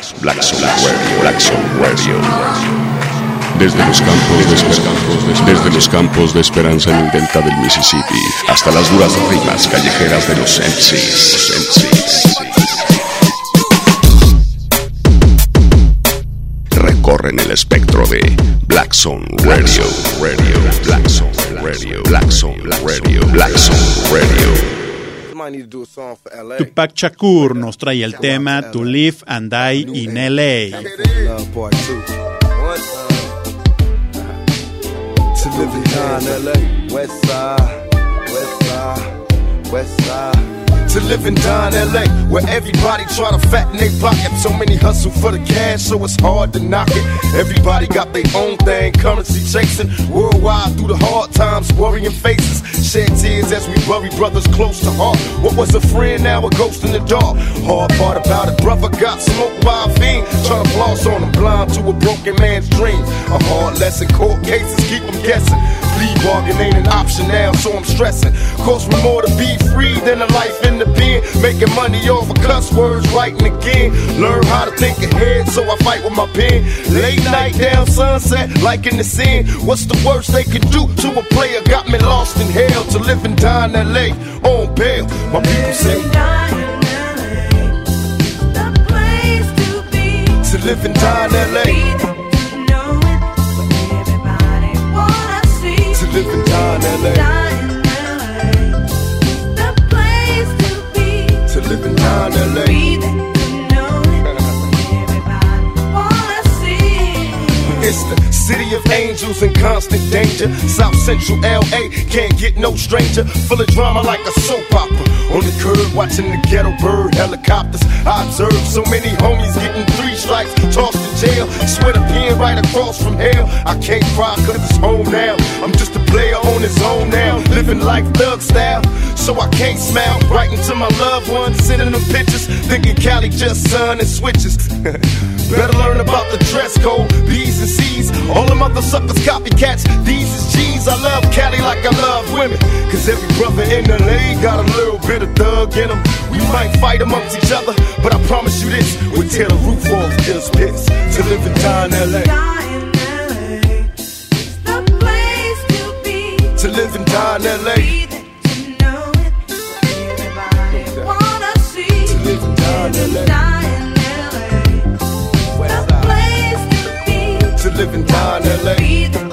Black Soul Radio. Desde los campos de esperanza en el delta del Mississippi hasta las duras rimas callejeras de los MCs. Recorren el espectro de Black Soul Radio. Tupac Shakur nos trae el tema To Live and Die in LA. To live and die in LA, West Side. To live and die in LA, where everybody try to fatten their pocket. So many hustle for the cash, so it's hard to knock it. Everybody got their own thing, currency chasing. Worldwide through the hard times, worrying faces. Shed tears as we bury brothers close to heart. What was a friend, now a ghost in the dark. Hard part about it, brother got smoked by a fiend. Trying to floss on him, blind to a broken man's dream. A hard lesson, court cases keep him guessing. Plea bargain ain't an option now, so I'm stressing. Cost me more to be free than a life in the pen. Making money off of cuss words, writing again. Learn how to think ahead, so I fight with my pen. Late night down sunset, like in the scene. What's the worst they can do to a player? Got me lost in hell. To live and die in LA on bail. My people say to live and die in LA. To live and die in LA. To live and die in LA. It's the city of angels in constant danger. South Central LA can't get no stranger. Full of drama like a soap opera. On the curb watching the ghetto bird helicopters. I observe so many homies getting 3 strikes, tossed to jail. Sweat a pen right across from hell. I can't cry cause it's home now. I'm just a player on his own now. Living life thug style, so I can't smile. Writing to my loved ones, sending them pictures. Thinking Cali just sun and switches. Better learn about the dress code, B's and C's. All them other suckers copycats, these is G's. I love Cali like I love women, cause every brother in LA got a little bit of thug in them. We might fight amongst each other, but I promise you this, we'll tear the roof off just piss. To live and die in LA. To live and die in LA. To live and die in LA. To live and die in LA.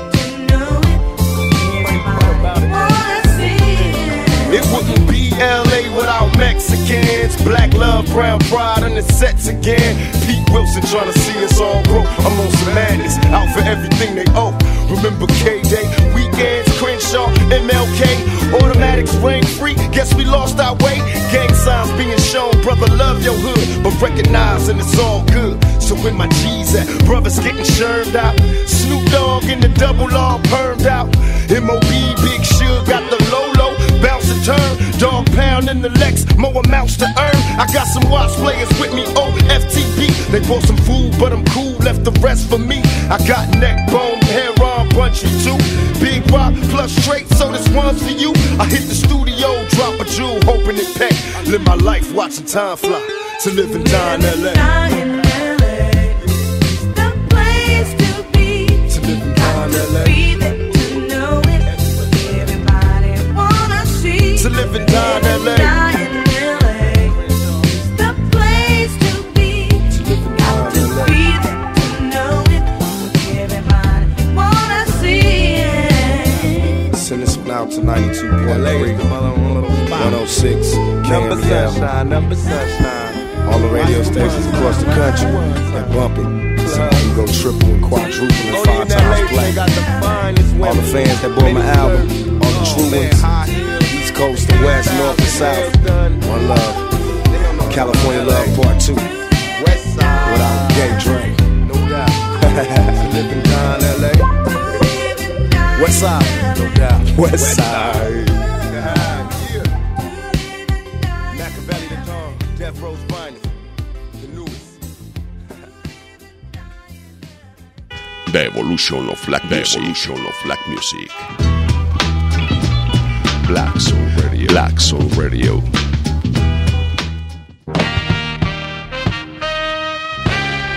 It wouldn't be LA without Mexicans. Black love, brown pride on the sets again. Pete Wilson trying to see us all grow. I'm on some madness, out for everything they owe. Remember K-Day, weekends, Crenshaw, MLK. Automatics ring free, guess we lost our way. Gang signs being shown, brother love your hood, but recognizing it's all good. So when my G's at, brothers getting churned out. Snoop Dogg in the double R permed out. M.O.B. Big Suge got the Lolo, bounce and turn. Dog pound in the Lex, more amounts to earn. I got some watch players with me, FTP. They bought some food, but I'm cool, left the rest for me. I got neck bone, hair on, punchy too. Big rock plus straight, so this one's for you. I hit the studio, drop a jewel, hoping it pay. Live my life watching time fly. To live and die in LA. To live and die in LA. The place to be. To live and die in LA. To know it. Everybody wanna see it. Send this one out to 92.3, 106, KML. Number sunshine. All the radio stations across the country that bump it. Some can go triple and quadruple and 5 times play. All the fans that bought my album, all the true ones. Coast to west, north and south. One love. California love part 2. Without gay drink. No doubt. Living down LA. West side. No doubt. West side. Machiavelli the Dawn. Death Row's Finest. The newest. The evolution of black music. Black Soul Radio. Black Soul Radio.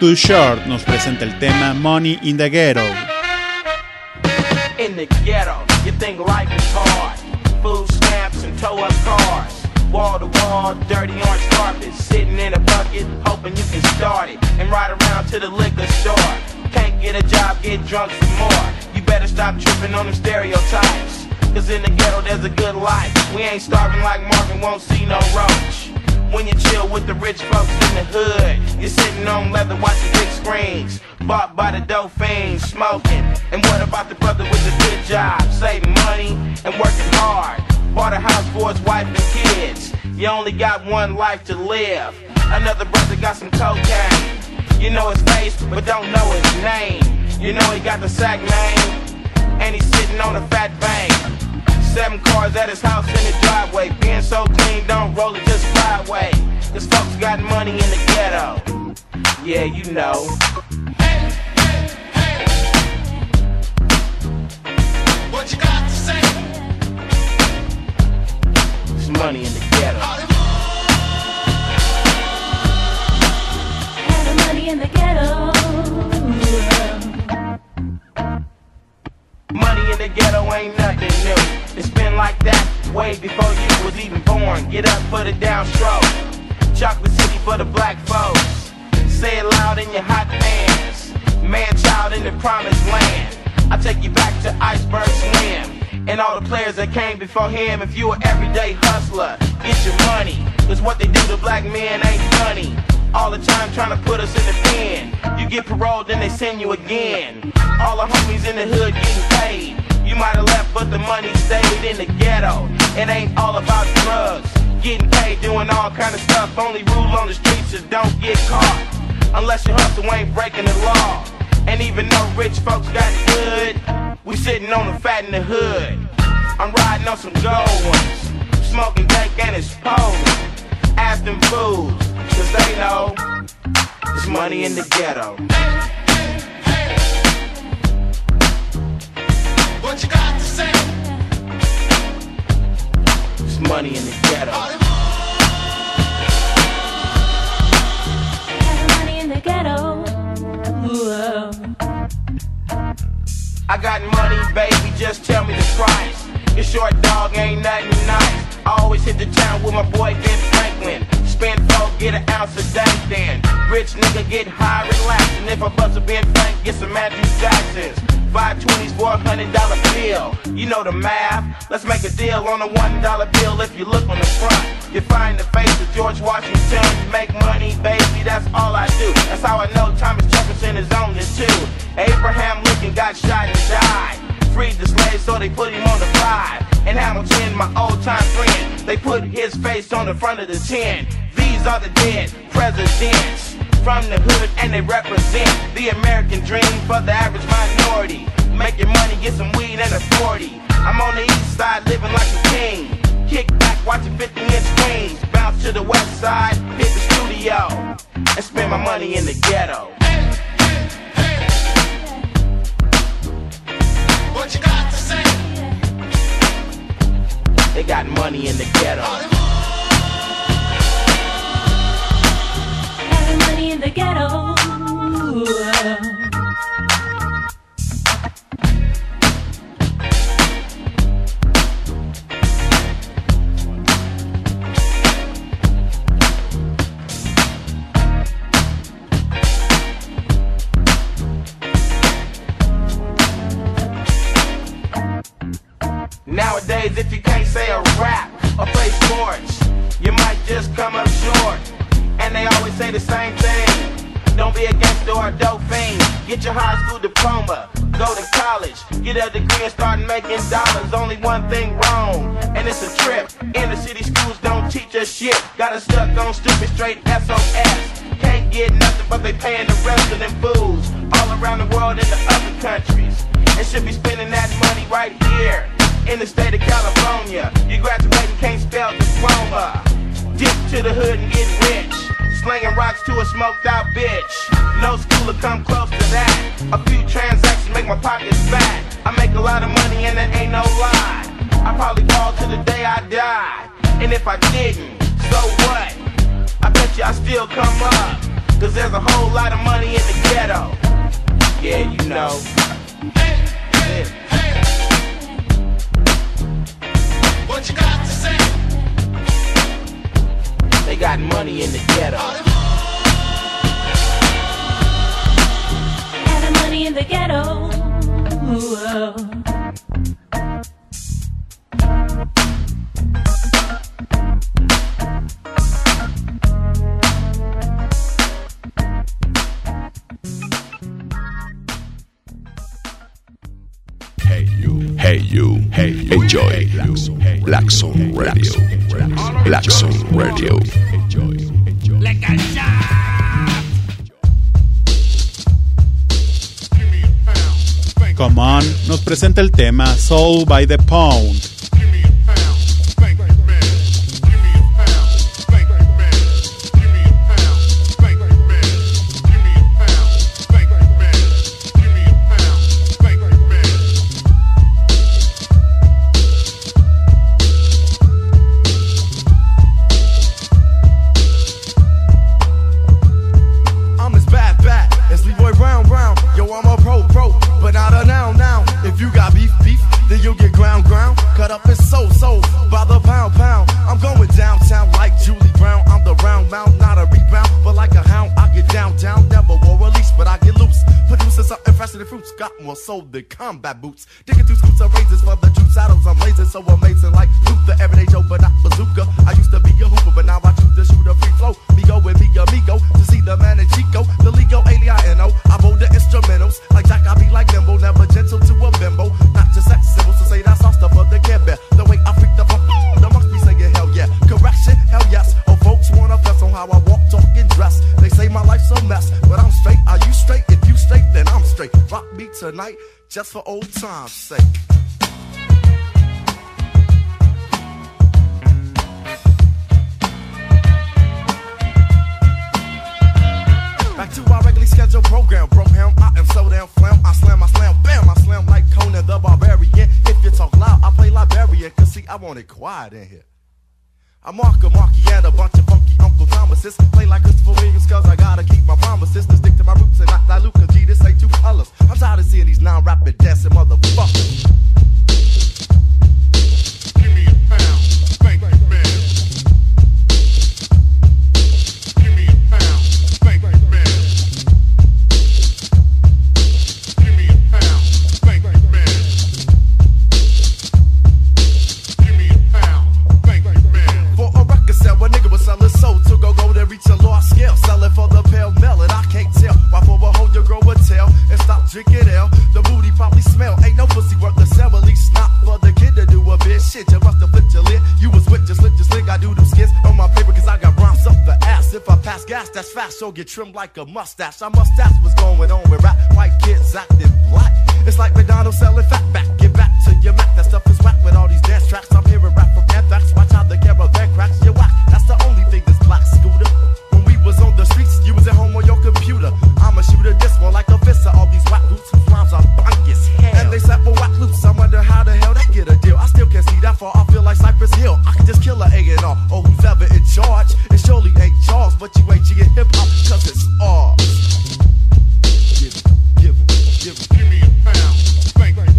Too Short nos presenta el tema Money in the Ghetto. In the ghetto, you think life is hard. Food stamps and tow up cars. Wall to wall, dirty orange carpet. Sitting in a bucket, hoping you can start it. And ride around to the liquor store. Can't get a job, get drunk some more. You better stop tripping on them stereotypes. Cause in the ghetto there's a good life. We ain't starving like Marvin, won't see no roach. When you chill with the rich folks in the hood, you're sitting on leather watching big screens. Bought by the dope fiends, smoking. And what about the brother with the good job? Saving money and working hard. Bought a house for his wife and kids. You only got one life to live. Another brother got some cocaine. You know his face, but don't know his name. You know he got the sack name, and he's sitting on a fat bank. 7 cars at his house in the driveway. Being so clean, don't roll it, just fly away. Cause folks got money in the ghetto. Yeah, you know. What you got to say? There's money in the ghetto. Have money in the ghetto. Money in the ghetto ain't nothing new. It's been like that way before you was even born. Get up for the downstroke. Chocolate City for the black folks. Say it loud in your hot pants. Man child in the promised land. I take you back to Iceberg Slim and all the players that came before him. If you an everyday hustler, get your money. Cause what they do to black men ain't funny. All the time trying to put us in the pen. You get paroled, then they send you again. All the homies in the hood getting paid. You might have left, but the money stayed in the ghetto. It ain't all about drugs. Getting paid, doing all kind of stuff. Only rule on the streets is don't get caught. Unless your hustle ain't breaking the law. And even though rich folks got good, we sitting on the fat in the hood. I'm riding on some gold ones. Smoking dank and it's pose. Ask them fools, cause they know there's money in the ghetto. What you got to say? There's money in the ghetto. Money in the ghetto. Whoa. I got money, baby, just tell me the price. Your short dog ain't nothing nice. I always hit the town with my boy Ben Franklin. Spend 4, get an ounce of dank then. Rich nigga get high, relax. And if I bust a Ben Frank, get some Andrew Jacksons. 520s for $100 bill. You know the math. Let's make a deal on a $1 bill. If you look on the front, you find the face of George Washington. Make money, baby, that's all I do. That's how I know Thomas Jefferson is on this too. Abraham Lincoln got shot and died. Freed the slaves, so they put him on the 5. And Hamilton, my old time friend, they put his face on the front of the 10. These are the dead presidents from the hood, and they represent the American dream for the average minority. Making money, get some weed and a 40. I'm on the east side, living like a king. Kick back, watching 50-inch screens. Bounce to the west side, hit the studio, and spend my money in the ghetto. What you got to say? They got money in the ghetto. Having money in the ghetto. Nowadays, if you can't say a rap or play sports, you might just come up short. And they always say the same thing. Don't be a gangster or a dope fiend. Get your high school diploma, go to college, get a degree and start making dollars. Only one thing wrong, and it's a trip. Inner city schools don't teach us shit. Got us stuck on stupid straight SOS. Can't get nothing but they paying the rest of them fools all around the world in the other countries. And should be spending that money right here in the state of California. You graduate and can't spell diploma. Dip to the hood and get rich. Slinging rocks to a smoked out bitch. No school will come close to that. A few transactions make my pockets fat. I make a lot of money and that ain't no lie. I probably ball to the day I die. And if I didn't, so what? I bet you I still come up. Cause there's a whole lot of money in the ghetto. Yeah, you know. Yeah. What you got to say? They got money in the ghetto. Got the money in the ghetto. Ooh, Hey you, enjoy Black Zone Radio. Black Zone Radio. Come On nos presenta el tema Soul by the Pound. Sold the combat boots, digging through scoops of razors for the true saddles. I'm blazing so amazing like Luther, everyday Joe, but not bazooka. I used to be a hooper, but now I choose to shoot a free flow. Migo with me amigo to see the man in Chico, the Lego Alieno. I roll the instrumentals like Jack. I be like nimble, never gentle to a bimbo. Not just sex symbols to say that's all stuff of the Care Bear. The way I freak the funk, the monks be singing hell yeah. Correction, hell yes. Oh, folks wanna fess on how I walk, talk, and dress. They say my life's a mess, but I'm straight. Are you straight? If you straight, then I'm straight. Rock me tonight, just for old time's sake. Back to our regularly scheduled program. I am so damn flam. I slam, bam. I slam like Conan the Barbarian. If you talk loud, I play Liberian. Cause see, I want it quiet in here. I'm Marky, and a bunch of funky Uncle Thomases. Play like Christopher Williams, cause I gotta keep my promises. To stick to my roots and not dilute, cause G, this ain't two colors. I'm tired of seeing these non-rapping dancing motherfuckers. Give me a pound, spank man. Give me a pound, spank man. Give me a pound, spank man. Give me a pound, spank man. For a record sell, a nigga was selling soul to go to reach a large scale. Sell it for the pale mel, and I can't tell why for a hoe you grow a tail and stop drinking ale. The booty probably smell. Ain't no pussy worth the sell, at least not for the kid to do a bit. Shit, you must have flipped your lid. You was with just lit, just lick. I do them skits on my paper cause I got bronze up the ass. If I pass gas, that's fast, so get trimmed like a mustache. My mustache was going on with rap, white kids acting black. It's like McDonald's selling fat back. Get back to your Mac, that stuff is whack with all these dance tracks. I'm hearing rap from Anthrax. Watch how the caravan cracks your whack. That's the only thing that's black, Scooter. When we was on the streets, you was at home on your computer. I'ma shoot a disc one like a fist of all these whack roots whose rhymes are bunk as hell. And they sat for whack loops. I wonder how the hell that get a deal. I still can't see that far. I feel like Cypress Hill. I can just kill a A&R or who's ever in charge. It surely ain't Charles, but you ain't G in hip hop cause it's ours. Give me a pound, spank man.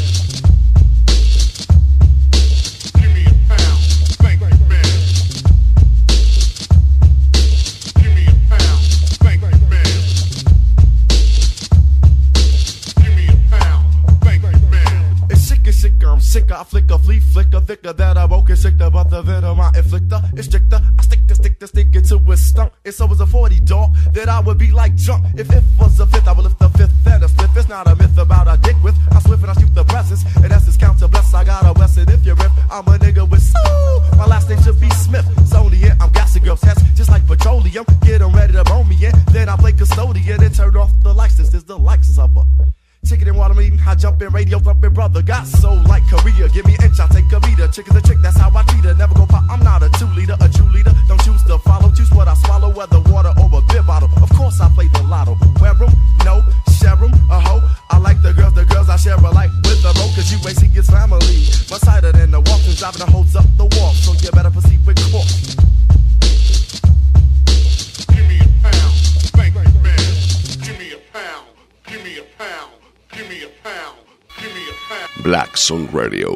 Give me a pound, spank man. Give me a pound, spank man. Give me a pound, spank man. It's sicker, I'm sicker. I flicker, flea flicker, thicker that I woke and sicker, but the venom I inflictor is stricter. I stick into a stump. It's always a 40 dog that I would be like junk. If it was a fifth, I would lift the fifth and a slip. It's not a myth about a dick with. I swift and I shoot the presses, and that's this count to bless. I got a Wesson if you rip. I'm a nigga with soul. My last name should be Smith. Sony, I'm gassing girls' heads just like petroleum. Get them ready to bone me in. Then I play custodian and turn off the lights. This is the likes of a chicken and water meeting, I jump in, radio thumping, brother. Got soul like Korea. Give me an inch, I take a meter. Chicken's a chick, that's how I treat her. Never go pop, I'm not a 2-liter, a true leader. Don't choose to follow, choose what I swallow, whether water or a beer bottle. Of course I play the lotto. Wear 'em, no, share 'em, a hoe. I like the girls I share alike with the road, cause you ain't see his family. Much tighter than the Waltons, driving the holds up the wall, so you better proceed with caution. Give me a pound, Black Sun Radio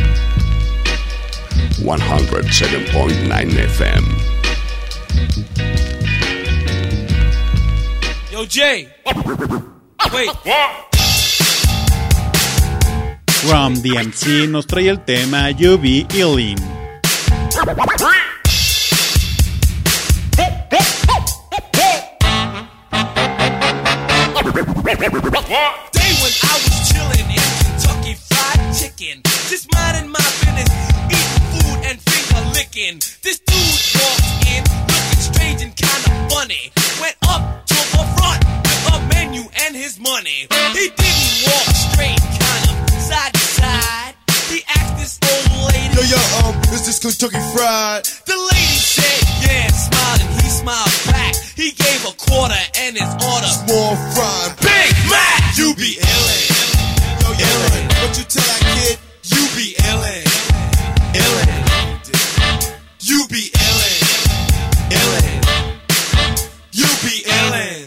107.9 FM. Yo, Jay. Wait. Rum DMC nos trae el tema You Be Illin. Day when I was chillin' in Kentucky Fried Chicken, just minding my business, eating food and finger licking. This dude walked in, looking strange and kinda funny. Went up to the front with a menu and his money. He didn't walk straight, kind of side to side. He asked this old lady, Yo, is this Kentucky Fried? The lady said, yeah, smiling. He smiled back. He gave a quarter and his order. Small fried. Big Mac! You be illin'. Yo, illin'. What you tell that kid? You be illin'. Illin'. You be illin'. Illin'. You be illin'.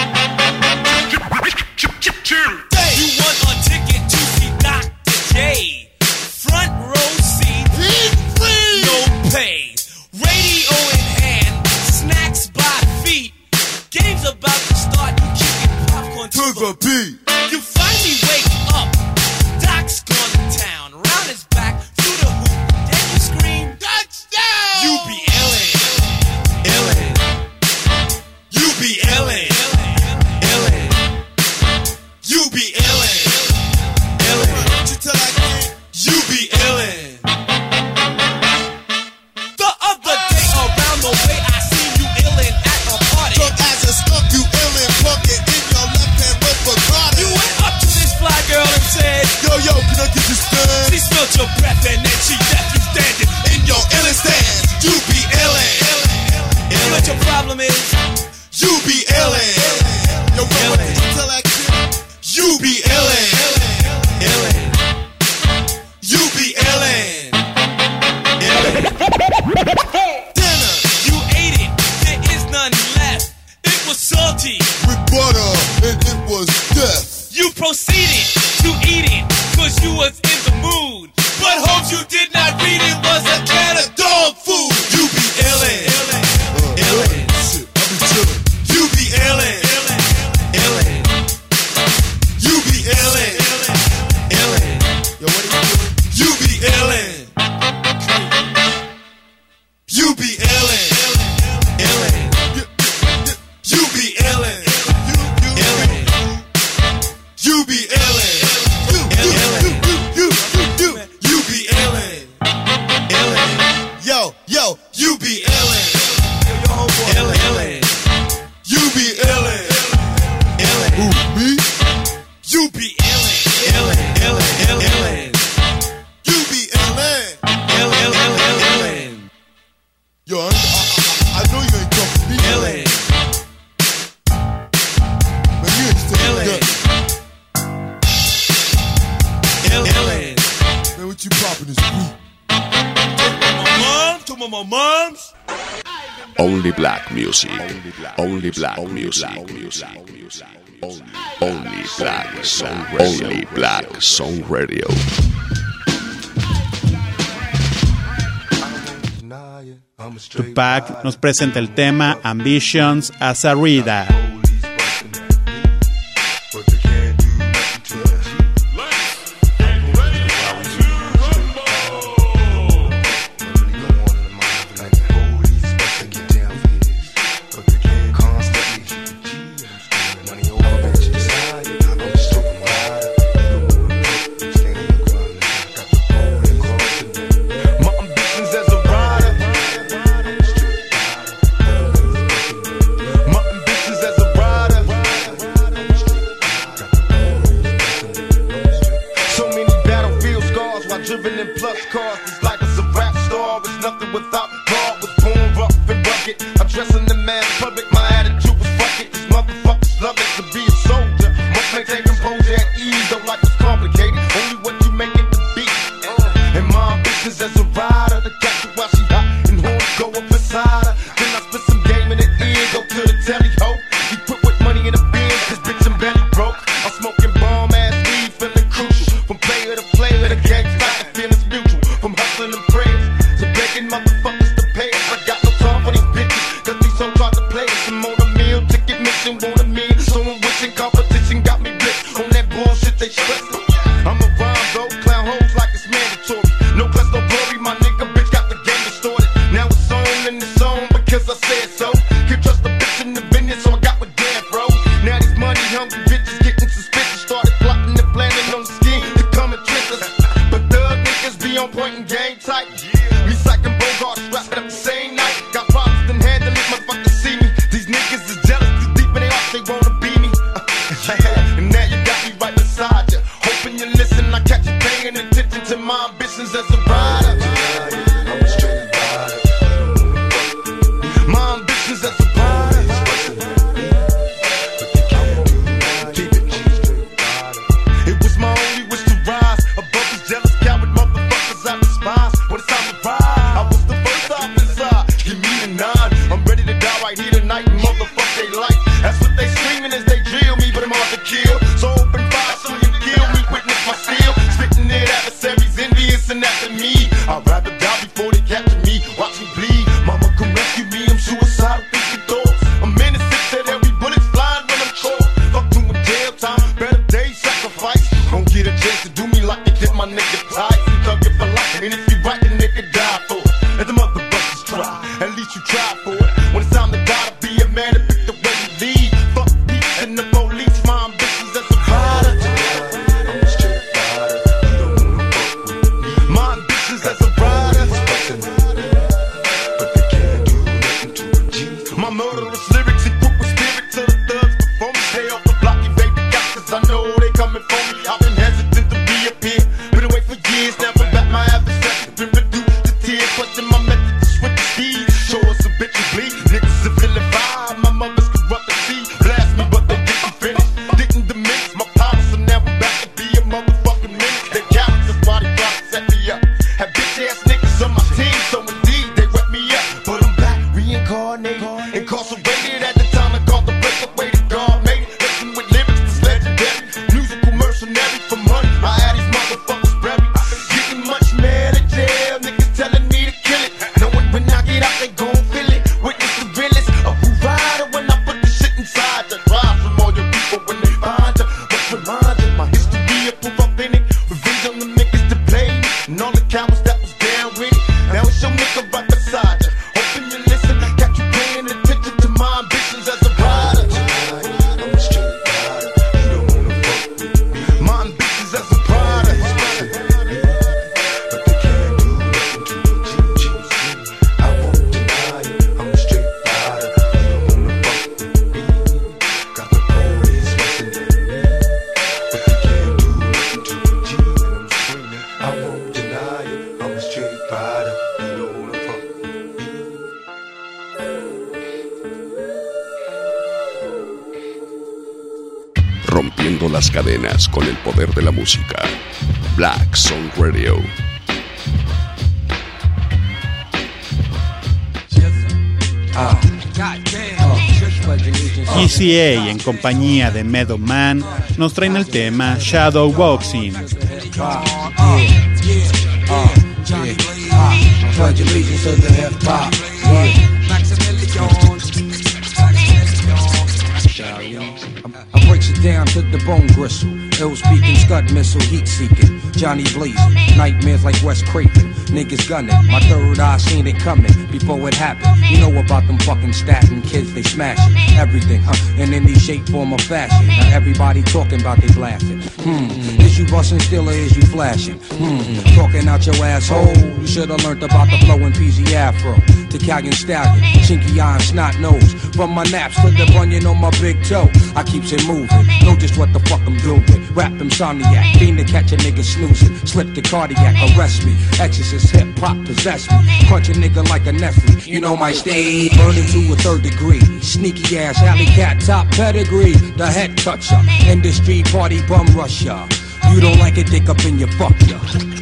You want a ticket to see Dr. J? Front row seat. No pay. Radio in hand. Snacks by feet. Game's about to start. You kicking popcorn To the beat. You finally wake up. Doc's gone to town. Round his back through the hoop. Then you scream, touchdown! You be illin'. Illin'. You be illin'. Illin'. You be illin'. Illin'. What you tell that kid? You be illin'. The other day around the way I seen you illin' at a party. Drunk as a skunk, you illin'. Plug it in your left hand with Bacardi. You went up to this fly girl and said, Yo, can I get this stand? she smelled your breath and then she left you standing in your illin' stance. You be illin'. You know what your problem is? You be illin'. Yo, what did you tell that kid? You be illin'. Illin'. You be illin'. Illin'. Dinner You ate it. There is none left. It was salty. with butter and it was death. You proceeded to eat it, cause you was in the mood. But hope you did not read it was a can of dog food. You be illin'. Illin'. Shit, I be chillin'. You be illin'. Illin'. You be illin'. Illin'. Yo, what are you doing? You be illin'. You be illin'. Illin'. You be illin'. Illin'. You be illin'. You be illin'. Illin'. Yo, You be illin'. Illin'. You be illin'. who, Illin'. me? You be illin'. Illin'. You be illin'. Illin'. Yo, I know you ain't talking to me. Illin'. Man, you ain't still Illin'. Illin'. Man, what you poppin' this week? To my moms. Only black music. Only black music. Only black song radio. Only black song radio. Tupac nos presenta el tema Ambitions as a Reader. Driven in plus cars, it's like it's a rap star. It's nothing without God. Was born rough and rugged. Addressing the man public, my attitude was fuck it. These motherfuckers love it to be a soldier. Must maintain composure at ease, don't like what's complicated. Only what you make it to be. And my ambitions as a rider, to catch her while she hot and horns go up inside her. Then I spit some game in the ear, go to the telly ho. He put with money in the bin, cause bitch I'm belly broke. I'm smoking bomb ass weed, feeling crucial. From player to player. so hard to play. Some on a meal, ticket mission, want a meal. Someone wishing competition got me blitzed on that bullshit they stress. I'm a rhyme though, clown hoes like it's mandatory. No class, no glory, my nigga bitch got the game distorted. Now it's on and it's on because I said so. Can't trust a bitch in the business, so I got with Dan, bro. Now these money hungry bitches getting suspicious. Started plotting and planning on the scheme to come and trick us. But thug niggas be on point and game tight. Me psyching Bogart, strapped up the same night. Got problems, then handle it, motherfuckers see me. These niggas is jealous, too deep in their hearts, they wanna be me. And now you got me right beside you. Hoping you listen, I catch you paying attention to my ambitions as a rider. I'm a straight rider. My ambitions as a rider. It was my only wish to rise above these jealous coward motherfuckers I despise. When it's time to ride, I was the first off inside. Give me the 9. I'm ready to die right here tonight. Motherfuck they life. That's what they screaming as they drill me, but I'm hard to kill. So open fire so you kill me. Witness my steel. Spitting it adversaries envious and after me. I'd rather die before they capture me. Watch me bleed. Mama come rescue me. I'm suicidal thinking thoughts. I'm innocent to every bullet's flying when I'm caught. Fuck doing jail time. Better days sacrifice. Don't get a chance to do me like they did my nigga Ty. Thug it for life. And if you right, the nigga die for it. Let the motherfuckers try. At least you try for it. When it's time to die, to be a man to pick the way you lead. Fuck peace and the police. My ambitions as a rider. I'm a straight rider. You don't wanna fuck with me. My ambitions as a rider. But they can't do nothing to a G. My murderous lyrics equip with spirit to the thugs before me. Stay off the block, you baby got, cause I know they coming for me. I've been hesitant to reappear. Been away for years, never back my adversary. Been reduced to tears, questing my method to switch the speed. Show us a bitch and bleed. Niggas are feeling vibe. My mother's corrupt and see. Blast me, but they didn't finish. Didn't diminish my power, so now I'm back to be a motherfucking menace. They cowards, that's why they try to set me up. Have bitch ass niggas on my team, so indeed they wet me up. But I'm back, reincarnated, incarcerated at the time I called the breakaway to God made it. Listen with lyrics that's legendary. Musical mercenary for money. I had these motherfuckers buried. Getting much mad at jail. Niggas telling me to kill it. Knowing when I get out, they gon' feel it. Witness the realest of who rider when I put the shit inside you. Rise from all your people when they find you. Must remind you, my history of proof authentic. Revenge on the niggas that played me. And all the cowards that was down with it. Now it's your nigga right beside you. Hoping you listen, I got you paying attention to my ambitions as a rider. I'm a straight rider. You don't wanna fuck with me. My ambitions as a rider. But they can't do nothing to a G. I won't deny it. I'm a straight rider. You don't wanna fuck with me. Got the police messing with me. But they can't do nothing to a G. And I'm screaming. I won't deny it. I'm a straight rider. You don't wanna fuck with me. Rompiendo las cadenas con el poder de la música. Black Sound Radio. ECA en compañía de Meadow Man nos traen el tema Shadowboxing. Pledge allegiance to the hip hop. I breaks it down to the bone gristle. Ill speaking, scud missile, heat seeking. Johnny blazing, nightmares like Wes Craven. Niggas gunning, my third eye seen it coming before it happened. You know about them fucking statin kids, they smashing everything, in any shape, form, or fashion. Now everybody talking about they blasting. Is you busting still or is you flashing? Talking out your asshole. You should've learned about the flowing PZ Afro. Italian stallion, chinky eye and snot nose. From my naps to the bunion on my big toe, I keeps it moving. Know just what the fuck I'm doing. Rap insomniac, fiend to catch a nigga snoozing. Slip the cardiac, arrest me. Exorcist, hip hop possess me. Crunch a nigga like a Nestle. You know my stage, burning to a third degree. Sneaky ass, alley cat, top pedigree. The head toucher, industry party bum rusher. You don't like it, dick up in your fuck ya.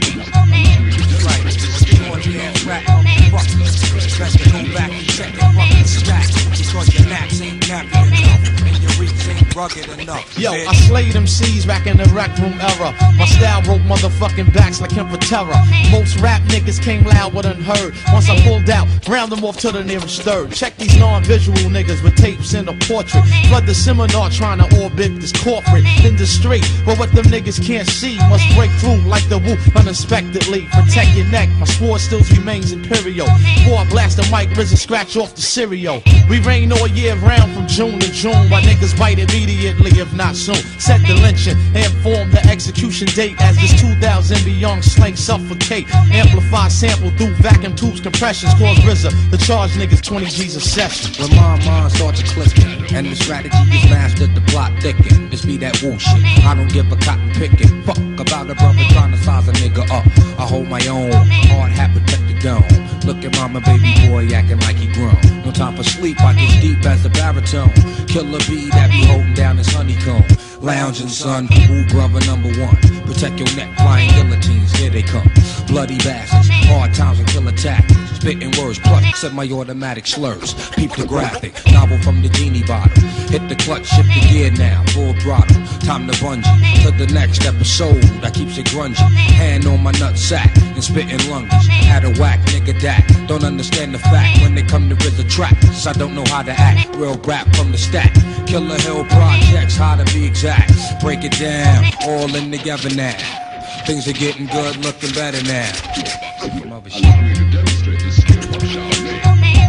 Best to go back and check the fucking stack. Because your naps ain't nappy enough and your reach ain't rugged rugged enough. Yo, I slayed them C's back in the rec room era. My style broke motherfucking backs like him for terror. Most rap niggas came loud but unheard. Once I pulled out, round them off to the nearest third. Check these non-visual niggas with tapes in a portrait. Flood the seminar trying to orbit this corporate industry. But what them niggas can't see must break through like the woo unexpectedly. Protect your neck, my sword still remains imperial. Before I blast the mic, RZA scratch off the cereal. We rain all year round from June to June. While niggas bite immediately, if not soon. Set the lynching and form the execution date as this 2000 beyond slang suffocate. Amplify sample through vacuum tubes, compressions. Cause RZA the charge niggas 20 G's a session. When my mind starts to clicking and the strategy is mastered, the plot thicken. This be that woo shit. I don't give a cotton picking. Fuck about a brother trying to size a nigga up. I hold my own, hard hat protected dome. Look at mama, baby boy acting like he grown. No time for sleep, I get deep as a baritone. Killer bee that be holding down his honeycomb. Lounging son, ooh brother number one. Protect your neck, flying guillotines, here they come. Bloody bastards, hard times and killer tactics. Spitting words, plus semi-automatic slurs. Peep the graphic, novel from the genie bottle. Hit the clutch, shift the gear now, full throttle. Time to bungee, to the next episode. That keeps it grungy. Hand on my nut sack, and spitting lunges. Had a whack, nigga that. Don't understand the fact when they come to RZA tracks. I don't know how to act, real rap from the stack. Killer Hill projects, how to be exact. Break it down, all in together now. Things are getting good, looking better now. Mother shit. Allow me to demonstrate the skill of Charlemagne.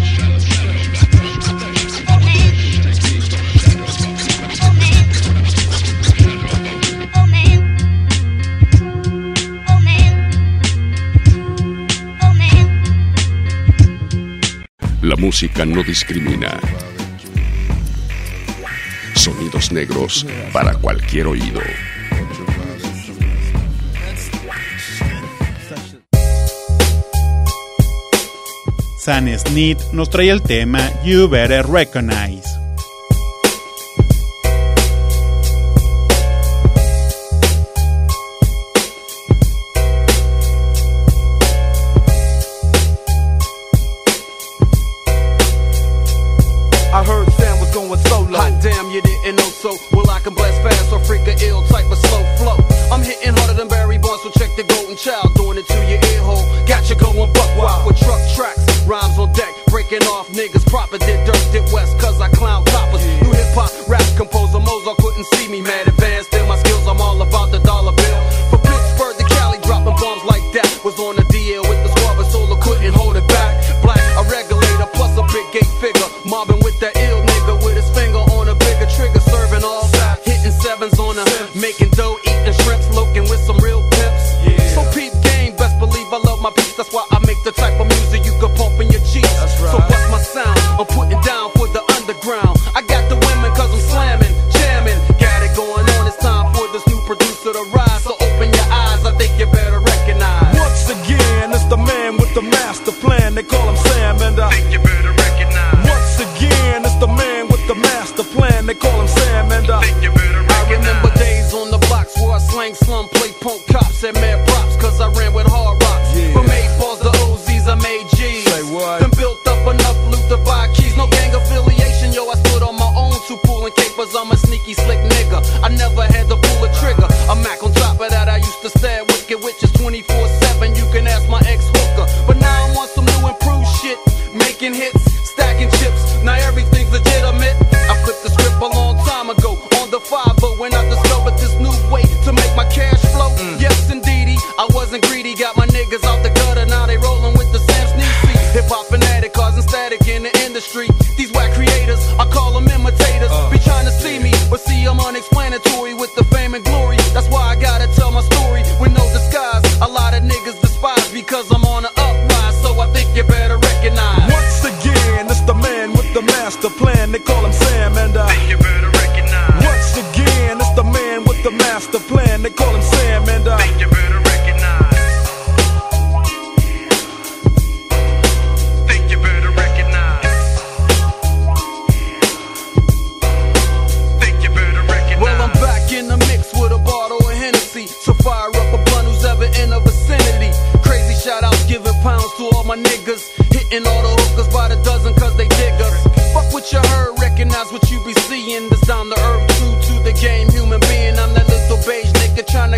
La música no discrimina. Sonidos negros para cualquier oído. Sam Smith nos trae el tema You Better Recognize. I heard Sam was going solo. Hot damn, you didn't know so. Well, I can blast fast or freak a ill type of slow flow. I'm hitting harder than Barry Bonds, so check the Golden Child. Doing it to your ear hole. Got you going buck wild with truck tracks. Rhymes on deck, breaking off niggas. Proper did dirt, did west, cause I clown coppers. New hip hop, rap composer, Mozart couldn't see me. Mad advanced in my skills, I'm all about the dollar bill. From Pittsburgh to Cali, dropping bombs like that. Was on the DL with the squad, but Solar couldn't hold it back. Black, a regulator, plus a big gate figure. Mobbing with that ill nigga with his finger on a bigger trigger. Serving all sides, hitting sevens on a making dough, eating shrimps, looking with some real pimps. So peep game, best believe I love my peace. That's why I make the type of music you can pump in your cheeks. So what's my sound? I'm putting down for the underground. I got the women cause I'm slamming, jamming. Got it going on, it's time for this new producer to rise. So open your eyes, I think you better recognize. Once again, it's the man with the master plan. They call him Sam, and I think you better recognize. Once again, it's the man with the master plan. They call him Sam, and I think you better recognize. I remember days on the blocks where I slang slum, play punk cops, and mad props, cause I ran with hard rocks. From 8 balls to OZs, I made G's. Say what? Then built up enough loot to buy keys. No gang affiliation, yo, I stood on my own. Two pulling capers, I'm a sneaky slick nigga. I never had to pull a trigger. A Mac on top of that, I used to stare at wicked witches 24/7. You can ask my ex-hooker. But now I'm on some new improved shit. Making hits, stacking chips. Now everything's legitimate. I flipped the script a long time ago. On the 5 when I discovered this new way to make my cash flow. Yes, indeedy, I wasn't greedy. Got my niggas out the gutter, now they rolling with the Sam Sneaky. Hip-hop fanatic, causing static in the industry. These whack creators, I call them imitators. Be trying to see me, but see I'm unexplanatory with the fame and glory. That's why I gotta tell my story with no disguise. A lot of niggas despise because I'm on the uprise. So I think you better recognize. once again, it's the man with the master plan. They call him Sam, and I think you better recognize. Once again, it's the man with the master plan. They call him Sam, and I think you better recognize. Think you better recognize. Think you better recognize. Well, I'm back in the mix with a bottle of Hennessy. So fire up a blunt who's ever in the vicinity. Crazy shout outs, giving pounds to all my niggas. Hitting all the hookers by the dozen cause they dig us. Fuck what you heard, recognize what you be seeing. This down the earth, true to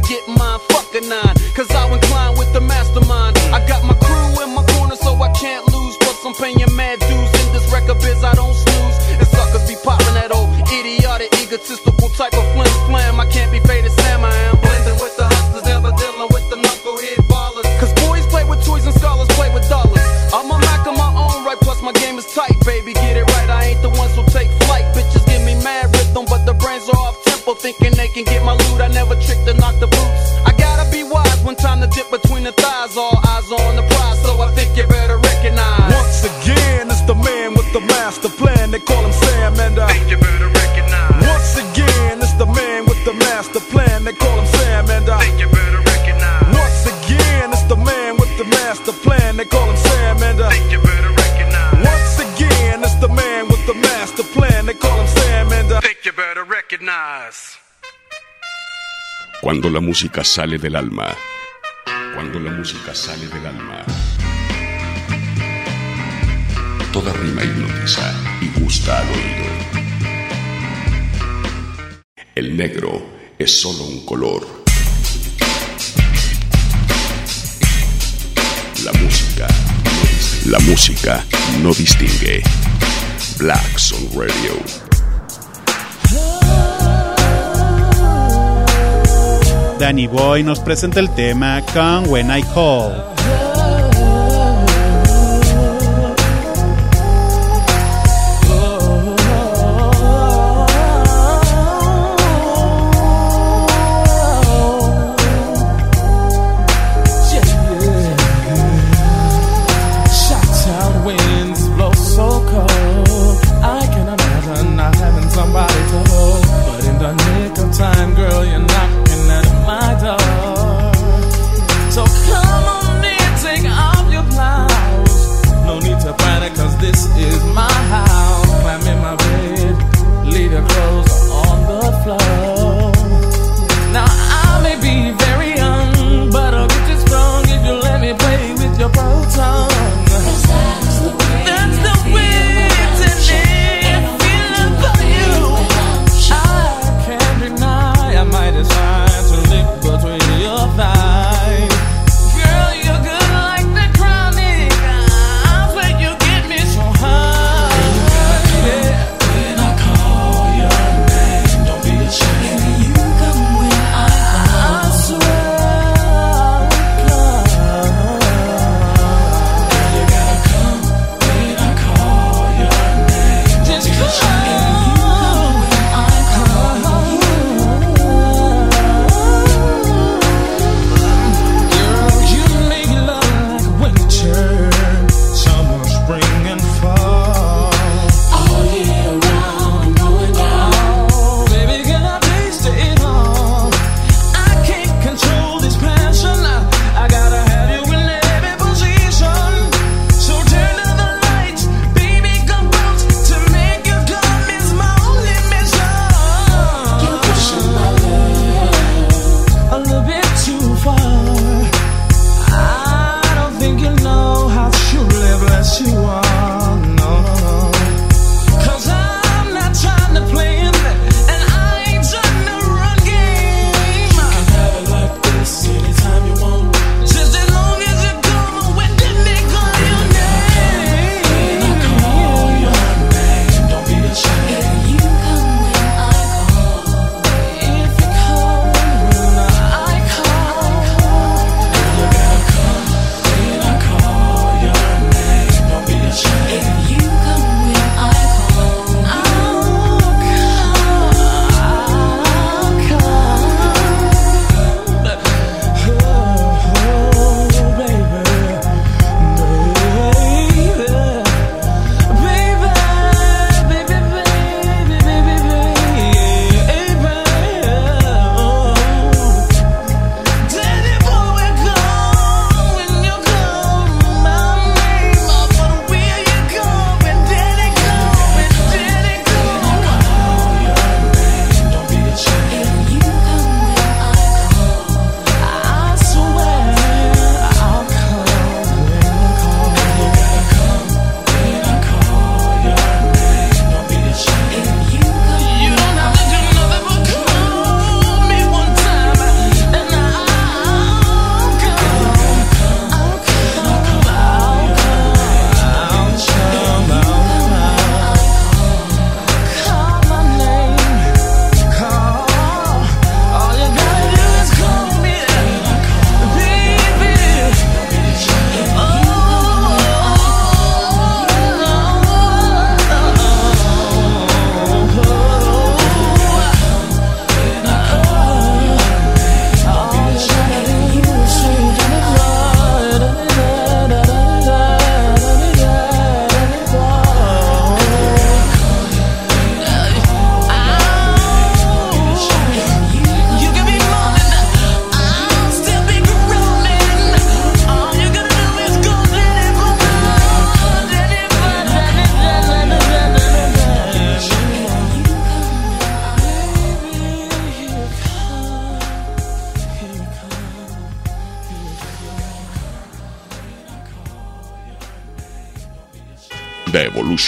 get mine, fuck a nine. Cause I incline with the mastermind. I got my crew in my corner so I can't lose. Plus I'm paying mad dues in this record biz, I don't snooze. And suckers be popping that old idiotic, egotistical type of flim flam. I can't be faded Sam, I am blending with the hustlers, never dealing with the knucklehead ballers. Cause boys play with toys and scholars play with dollars. I'm a Mac on my own right, plus my game is tight, baby. Get it right, I ain't the ones who take flight. Bitches give me mad rhythm, but the brains are off tempo, thinking they can get my loot. I never trick to knock the boots. I gotta be wise when time to dip between the thighs. All eyes on the prize, so I think you better recognize. Once again, it's the man with the master plan. They call him Sam, and I think you better recognize. Once again, it's the man with the master plan. They call him Sam, and I think you better recognize. Once again, it's the man with the master plan. They call him Sam, and I think you better recognize. Once again, it's the man with the master plan. They call him Sam, and I think you better recognize. Cuando la música sale del alma, cuando la música sale del alma, toda rima hipnotiza y gusta al oído. El negro es solo un color. La música no distingue. Black Sun Radio. Danny Boy nos presenta el tema Come When I Call. Time, girl, you're knocking at my door. So come on in,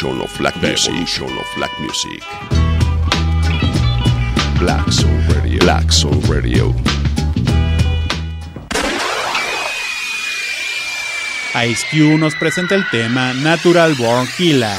evolution of black music. Black Soul Radio. Black Soul Radio. Ice Cube nos presenta el tema Natural Born Killer.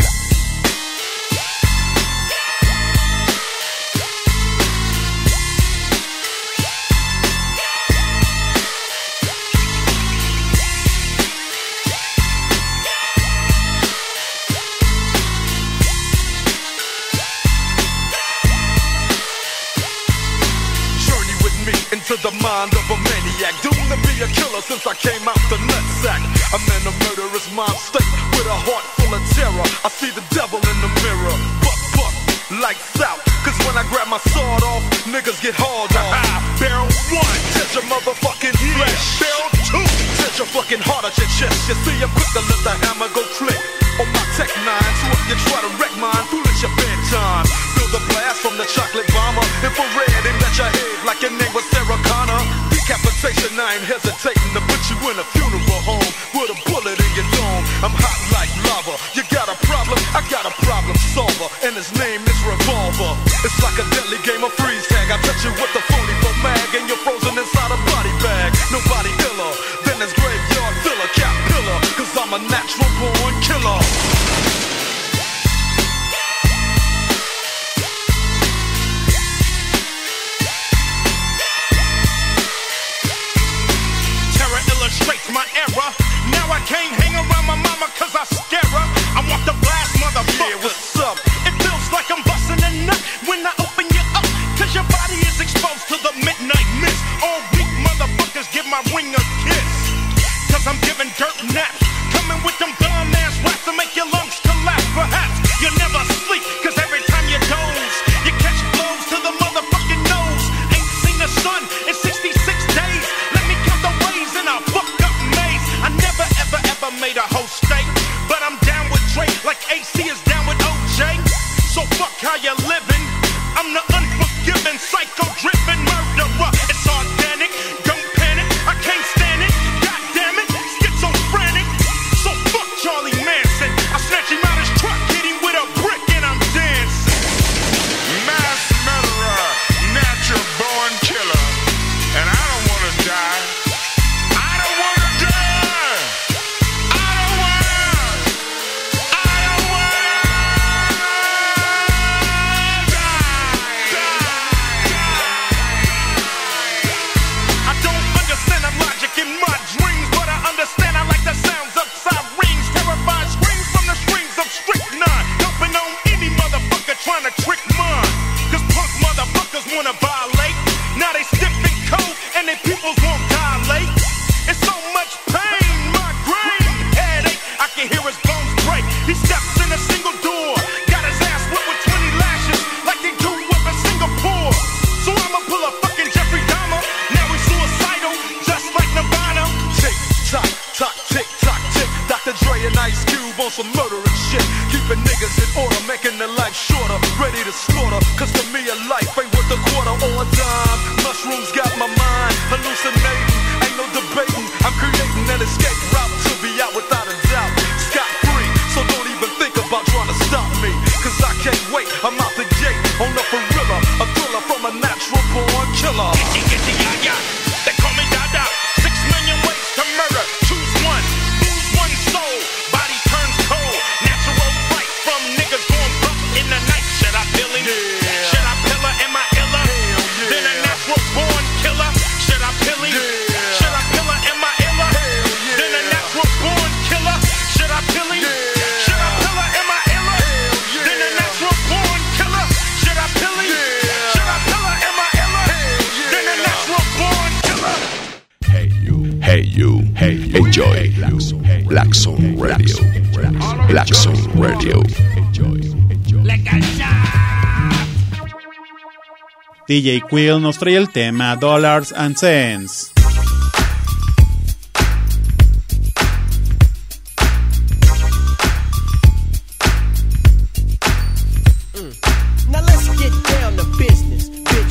The mind of a maniac, doomed to be a killer since I came out the nutsack. I'm in a murderous mind state with a heart full of terror. I see the devil in the mirror. Buck, lights out. Cause when I grab my sword off, niggas get hauled off. Barrel 1, touch your motherfucking flesh. Barrel 2, touch your fucking heart at your chest. You see, I'm quick to let the hammer go click. On my Tech 9, so if you try to wreck mine, foolish your bedtime. Feel the blast from the chocolate bomber. Infrared, aimed at your head like your name was Sarah Connor. Decapitation, I ain't hesitating to put you in a funeral home with a bullet in your dome. I'm hot like lava. You got a problem? I got a problem solver, and his name is Revolver. It's like a deadly game of freeze tag. I touch you with the phony for mag, and you're frozen inside a body bag. Nobody iller than this graveyard filler, cat pillar. Cause I'm a natural born killer. Illustrates my error. Now I can't hang around my mama cause I scare her. I want the blast, motherfucker. Yeah, what's up? It feels like I'm busting a nut when I open you up. Cause your body is exposed to the midnight mist. All weak motherfuckers give my ring a kiss. Cause I'm giving dirt naps. Coming with them dumb ass raps to make your lungs collapse. Perhaps you'll never sleep cause every time you doze, you catch blows to the motherfucking nose. Ain't seen the sun in 66 days. Let me count the ways in a fucked up maze. I never ever made a whole steak, but I'm down with Drake like AC is down with OJ. So fuck how you living. I'm the unforgiving, psycho-driven murderer. It's organic, don't panic. I can't stand it. God damn it, schizophrenic. So fuck Charlie Manson. I snatch him out his truck, hit him with a brick, and I'm dancing. Mass murderer, natural born killer, and I don't wanna die. Trying to trick mine, cause punk motherfuckers wanna violate. Now they stiff and cold, and they peoples won't dilate. It's so much pain, migraine, headache, I can hear his bones break. He steps in a single door, got his ass whipped with 20 lashes, like they do up in Singapore. So I'ma pull a fucking Jeffrey Dahmer. Now he's suicidal, just like Nirvana. Tick tock, tock, tick tock, tick. Dr. Dre and Ice Cube on some murderous shit. Keeping niggas in order, making their life shorter, ready to slaughter. Cause to me a life ain't worth a quarter or a dime. Mushrooms got my mind hallucinating, ain't no debating. I'm creating an escape route to be out without a doubt. Scot free, so don't even think about trying to stop me. Cause I can't wait, I'm out the gate on the gorilla, a thriller from a natural born killer. They call me Dada. 6 million ways to murder, choose one. Lose one soul, body turns cold. Natural fight from niggas going buck in the night. Should I pill him? Yeah. Should I pill her? Am I iller? Yeah. Then a natural born killer. Should I pill him? Yeah. Should I pill her? Am I iller? Yeah. Then a natural born killer. Should I pill him? Yeah. Should I pill her? Am I iller? Yeah. Then a natural born killer. Should I pill him? Yeah. Should I pill her? Am I iller? Yeah. Then a natural born killer. Hey you, enjoy Black Soul Radio. Black Soul Radio. DJ Quill nos trae el tema Dollars and Cents. Now let's get down to business, bitch.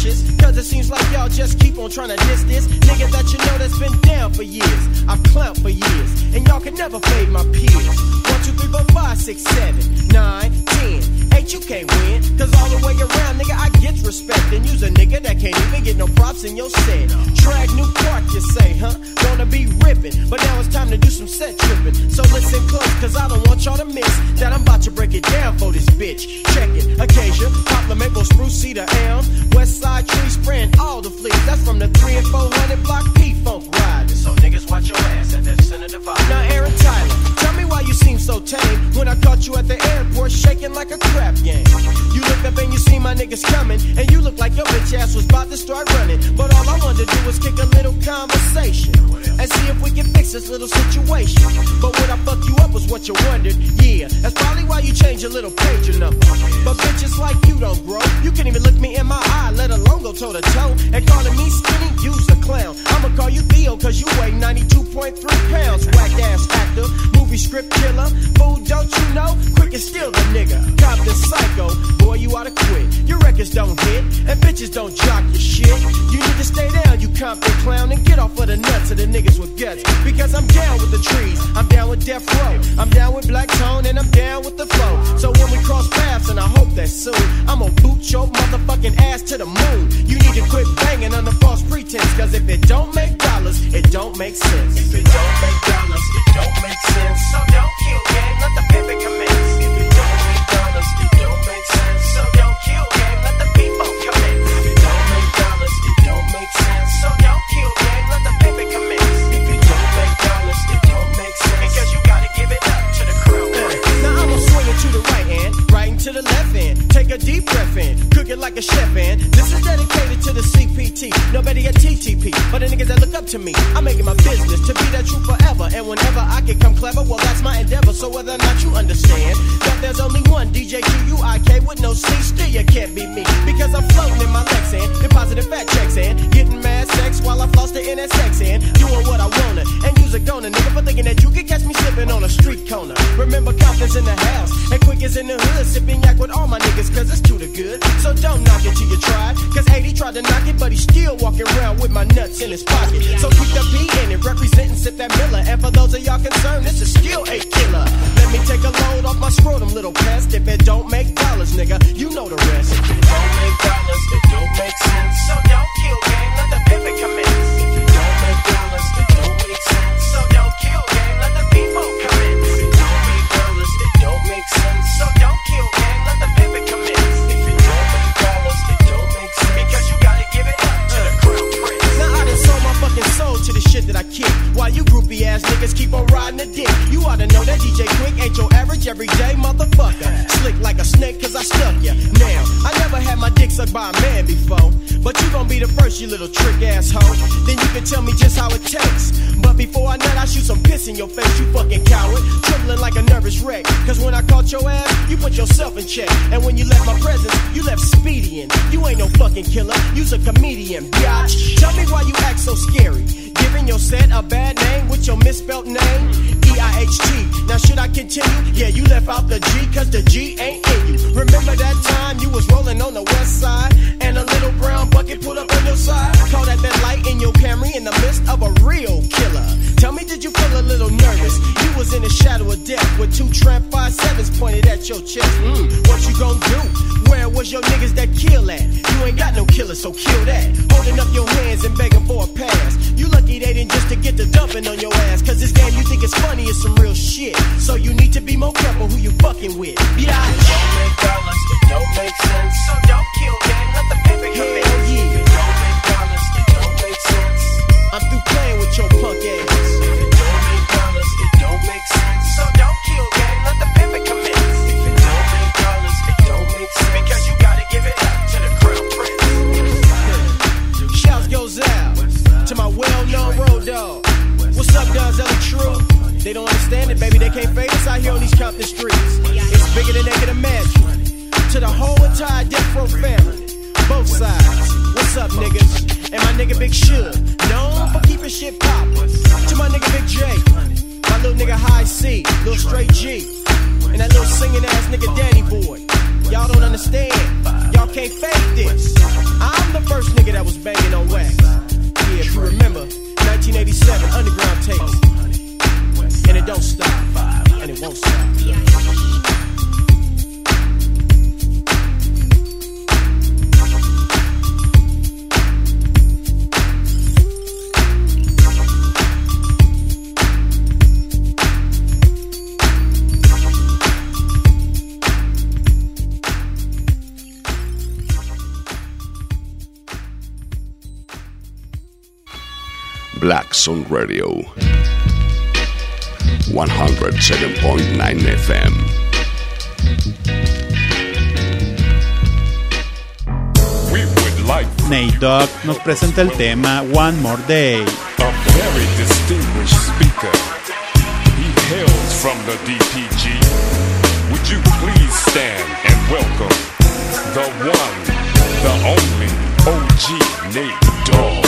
bitches, cause it seems like y'all just keep on trying to diss this nigga that you know that's been down for years. I've clowned for years, and y'all can never fade my peers. 1, 2, 3, 4, 5, 6, 7, 9, 10. 8, you can't win, cause all the way around, nigga, I get respect. And you's a nigga that can't even get no props in your set. Drag New Park, you say, huh? Wanna be rippin', but now it's time to do some set trippin'. So listen close, cause I don't want y'all to miss that I'm about to break it down for this bitch. Check it, Acacia, Poplar, Maple, Spruce, Cedar, Elm, West Side Tree, spraying all the fleas. That's from the 3 and 400 block P-Funk riders. So niggas watch your ass at that center divide. Now Aaron Tyler, tell me why you seem so tame when I caught you at the airport shaking like a crap game. You looked up and you see my niggas coming, and you look like your bitch ass was about to start running. But all I wanted to do was kick a little conversation and see if we can fix this little situation. But when I fucked you up was what you wondered. Yeah, that's probably why you changed your little pager number. But bitches like you don't grow. You can't even look me in my eye, let alone go toe to toe. And calling me skinny, you's a clown. I'ma call you Theo, cause you weigh 92.3 pounds. Whack ass actor, movie script killer. Fool, don't you know? Quick and steal the nigga. Compton psycho, boy, you oughta quit. Your records don't hit, and bitches don't jock your shit. You need to stay down, you Compton clown, and get off of the nuts of the niggas with guts. Because I'm down with the trees, I'm down with Death Row, I'm down with Black Tone, and I'm down with the flow. So when we cross paths, and I hope that soon, I'ma boot your motherfucking ass to the moon. You need to quit banging under false pretense, cause if it don't make dollars, it don't make sense. If it don't make dollars, it don't make sense. So don't kill game, let the pivot commence. If it don't make dollars, it don't make sense. So don't kill game, let the people commence. If it don't make dollars, it don't make sense. So don't kill game, let the pivot commence. If it don't make dollars, it don't make sense. Because you gotta give it up to the crew. Now I'ma swing it to the right hand, right into the left hand. Take a deep breath in, cook it like a chef and this is dedicated to the CPT, nobody at TTP, but the niggas that look up to me. I'm making my business to be that true forever, and whenever I can come clever, well that's my endeavor. So whether or not you understand that there's only one DJ QUIK with no C, still you can't be me, because I'm floating in my Lexan, depositing fat checks and getting mad sex while I floss the NSX and doing what I wanna, and use a goner, nigga, for thinking that you can catch me slipping on a street corner. Remember Compton's in the house, and Quick is in the hood, sipping yak with all my niggas, cause it's too the good. So don't knock it till you try, cause 80 tried to knock it, but he's still walking around with my nuts in his pocket. So keep the P in it, representing Sip That Miller, and for those of y'all concerned, this is still a killer. Let me take a load off my scrotum, little pest. If it don't make dollars, nigga, you know the rest. If it don't make dollars, it don't make sense. So don't kill game, let the pivot commence. If it don't make dollars, it don't make sense. So don't kill game, let the people commence. If it don't make dollars, it don't make sense. So don't kill game, let the pivot commence. If it don't make dollars, it don't make sense. Because you gotta give it up to the crew prince. Now I done sold my fucking soul to the shit that I kick, while you groupie ass niggas keep on riding the dick. You oughta know that DJ Quick ain't your average everyday motherfucker. Slick like a snake cause I stuck ya. Now, I never had my dick sucked by a man before, but you gon' be the first, you little trick asshole. Then you can tell me just how it tastes. But before I nut, I shoot some piss in your face, you fucking coward. Trembling like a nervous wreck, cause when I caught your ass, you put yourself in check. And when you left my presence, you left Speedy in. You ain't no fucking killer, you's a comedian, biatch. Tell me why you act so scary, giving your set a bad name with your misspelled name, E-I-H-T. Now should I continue? Yeah, you left out the G, cause the G ain't in you. Remember that time you was rolling on the west side, and a little brown bucket pulled up on your side? Caught at that light in your Camry in the midst of a real killer. Tell me, did you feel a little nervous? You was in the shadow of death with 2 Tramp 5.7s pointed at your chest. What you gon' do? Where was your niggas that kill at? You ain't got no killer, so kill that. Holding up your hands and begging for a pass. You lucky they didn't just to get the dumping on your ass, cause this game you think is funny is some real shit. So you need to be more careful who you fucking with. Yeah, it don't make dollars, it don't make sense. So don't kill game, let the paper come in. Hell yeah. It don't make dollars, it don't make sense. I'm through playing with your punk ass. If it don't make dollars, it don't make sense. So don't kill game, let the paper come in. If it don't make dollars, it don't make sense. Because you gotta give it up to the crown prince. Shouts goes out to my well-known road dog. What's up, Donzelli True? They don't understand it, baby. They can't fade us out here on these Compton streets. It's bigger than they can imagine. To the whole entire Death Row family, both sides. What's up, niggas? And my nigga Big Suge, known for keeping shit poppin'. To my nigga Big J, my little nigga High C, little Straight G, and that little singing ass nigga Danny Boy. Y'all don't understand. Y'all can't fake this. I'm I'm the first nigga that was banging on wax. Yeah, if you remember, 1987 underground tapes. And it don't stop, and it won't stop. Black Sun Radio 107.9 FM. Nate Dogg nos presenta el tema One More Day. A very distinguished speaker. He hails from the DPG. Would you please stand and welcome the one, the only OG Nate Dogg.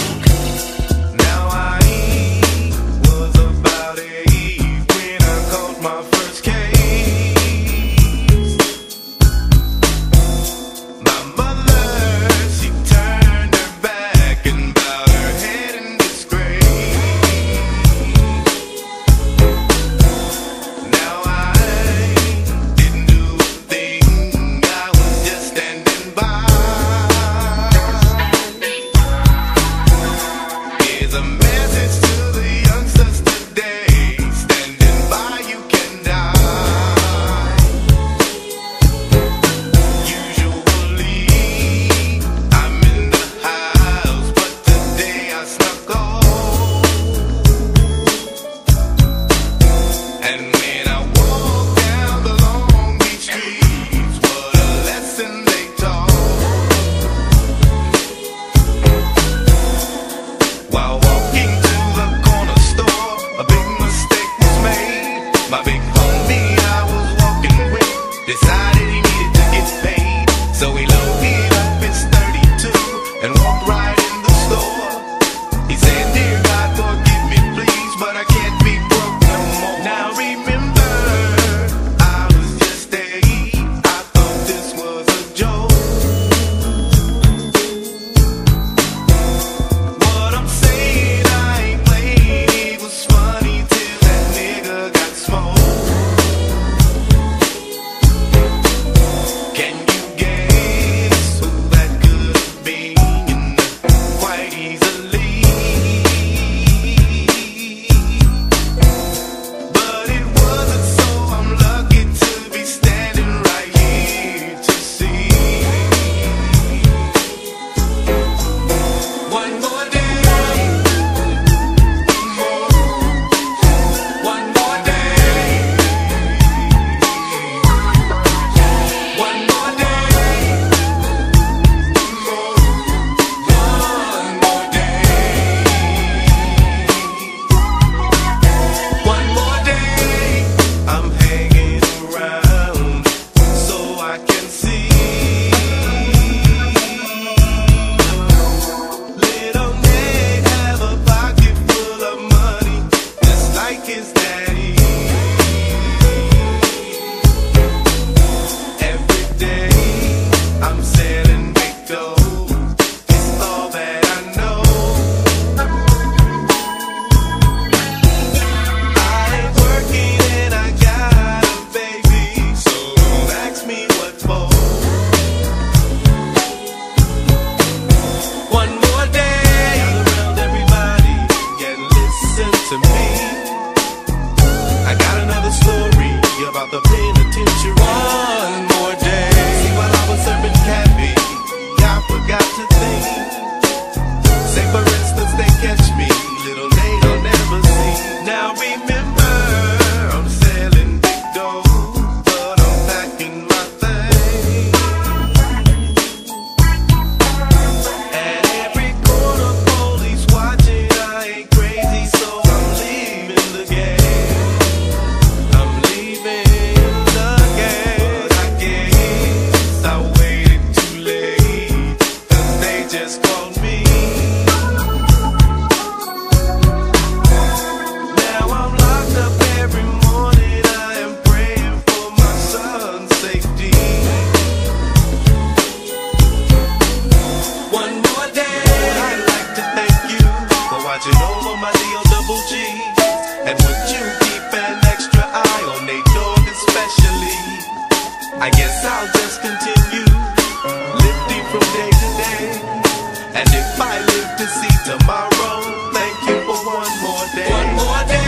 And would you keep an extra eye on they dog especially? I guess I'll just continue lifting from day to day. And if I live to see tomorrow, thank you for one more day. One more day.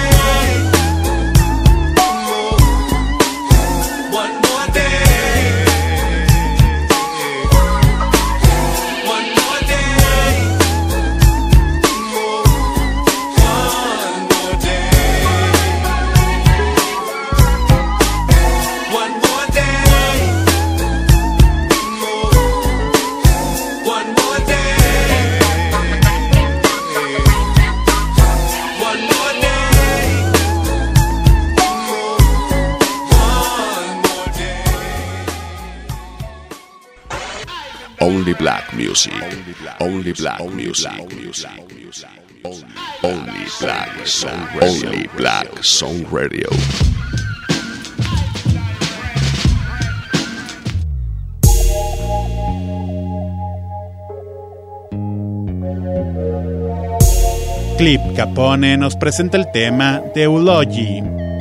Only black music. Only black music. Only black song. Only black song radio. Clip Capone nos presenta el tema de Eulogy.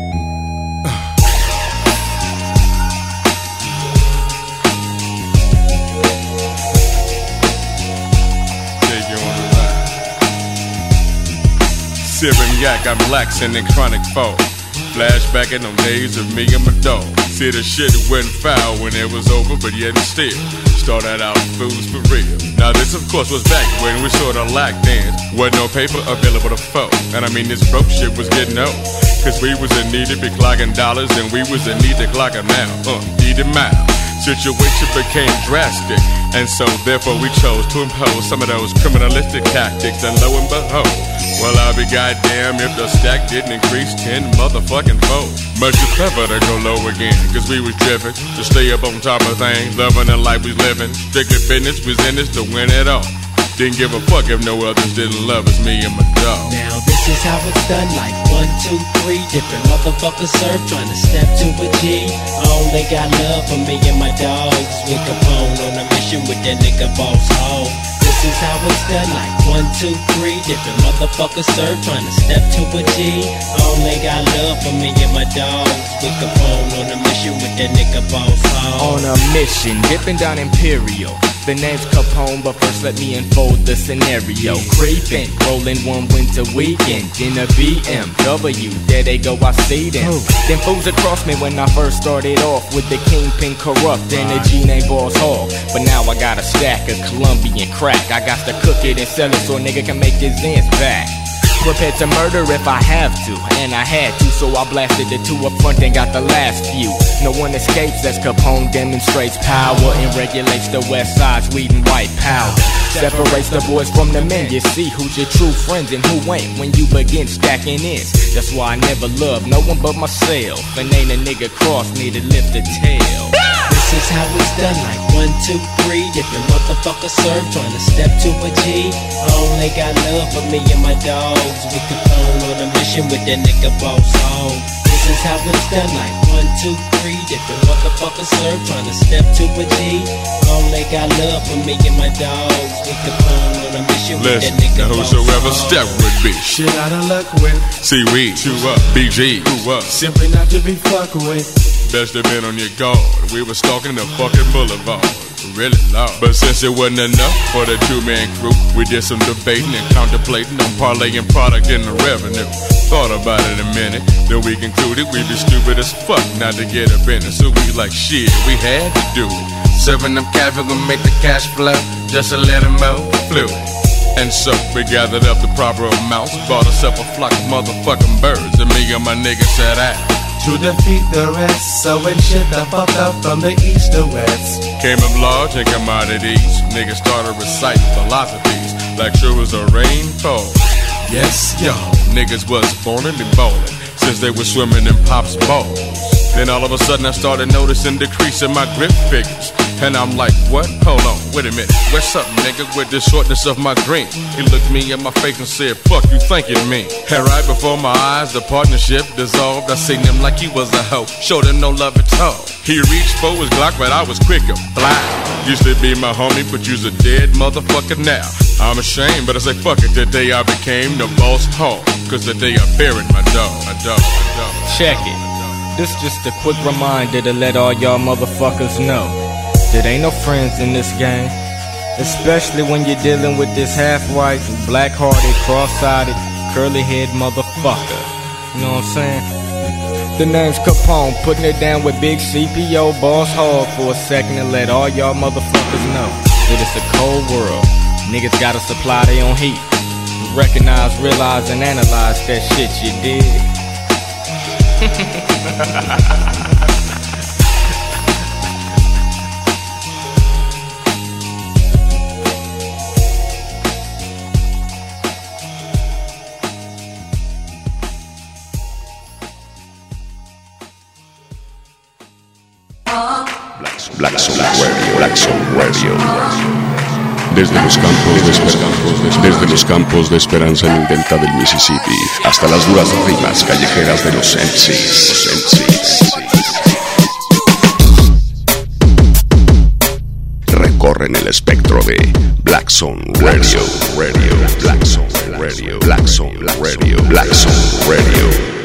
Sipping yak, I'm laxing in chronic foe. Flashbacking on days of me and my dog. See, the shit went foul when it was over, but yet and still started out fools for real. Now this of course was back when we sorta lacked in. Wasn't no paper available to foe. And I mean this broke shit was getting old. Cause we was in need to be clocking dollars and we was in need to clock them now. Need a mile. Situation became drastic, and so therefore we chose to impose some of those criminalistic tactics, and lo and behold, well I'll be goddamn if the stack didn't increase 10 motherfucking fold. Much too clever to go low again, cause we was driven to stay up on top of things, loving the life we living, strictly business, was in this to win it all. Didn't give a fuck if no others didn't love us, me and my dog. Now this is how it's done, like 1, 2, 3 different motherfuckers serve, trying to step to a G. Only got love for me and my dogs. With Capone on a mission with that nigga Boss Hogg. This is how it's done, like 1, 2, 3 different motherfuckers serve, trying to step to a G. Only got love for me and my dogs. With Capone on a mission with that nigga Boss Hogg. On a mission, dipping down Imperial. The name's Capone, but first let me unfold the scenario. Creeping, rolling one winter weekend in a BMW. There they go, I see them. Them fools across me when I first started off with the kingpin corrupt and a G named Boss Hogg. But now I got a stack of Colombian crack. I got to cook it and sell it so a nigga can make his ends back. Prepared to murder if I have to, and I had to, so I blasted the two up front and got the last few. No one escapes as Capone demonstrates power and regulates the west side's weed and white powder. Separates the boys from the men, you see who's your true friends and who ain't when you begin stacking ends. That's why I never loved no one but myself, and ain't a nigga cross me to lift a tail. This is how it's done, like 1, 2, 3 different motherfuckers serve, trying to step to a G. Only got love for me and my dogs. With Capone on a mission with that nigga Boss Hogg. This is how it's done, like 1, 2, 3 different motherfuckers serve, trying to step to a G. Only got love for me and my dogs. With Capone on a mission with that nigga Boss Hogg. Whosoever step with me, shit out of luck with. Seaweed, chew up, BG, chew up. Simply not to be fucked with. Best have been on your guard. We was stalking the fucking boulevard. Really loud. But since it wasn't enough for the two-man crew, we did some debating and contemplating on parlaying product in the revenue. Thought about it a minute, then we concluded we'd be stupid as fuck not to get up in it. So we like, shit, we had to do it. Serving them cash, we're gonna make the cash flow, just to let them know fluid. And so we gathered up the proper amounts, bought ourselves a flock of motherfucking birds, and me and my nigga said to defeat the rest, so when shit the fuck up from the east to west. Came up large in commodities, niggas started reciting philosophies like sure was a rainfall. Yes, y'all, niggas was born and ballin' since they was swimming in Pop's balls. Then all of a sudden I started noticing decrease in my grip figures. And I'm like, what? Hold on, wait a minute. What's up, nigga, with the shortness of my green? He looked me in my face and said, fuck you thinking me. And right before my eyes, the partnership dissolved. I seen him like he was a hoe, showed him no love at all. He reached for his Glock, but I was quicker, blind. Used to be my homie, but you's a dead motherfucker now. I'm ashamed, but I say fuck it. The day I became the boss hog, cause the day I buried my dog. Check it. This just a quick reminder to let all y'all motherfuckers know that ain't no friends in this game. Especially when you're dealing with this half-white, black-hearted, cross-eyed, curly-head motherfucker. You know what I'm saying? The name's Capone, putting it down with big CPO boss hog for a second to let all y'all motherfuckers know that it's a cold world. Niggas gotta supply their own heat. Recognize, realize, and analyze that shit you did. Black Soul Radio, Black Soul Radio. Desde los campos de esperanza en el delta del Mississippi hasta las duras rimas callejeras de los MCs. Recorren el espectro de Black Soul Radio, Black Soul Radio, Black Soul Radio, Black Soul Radio.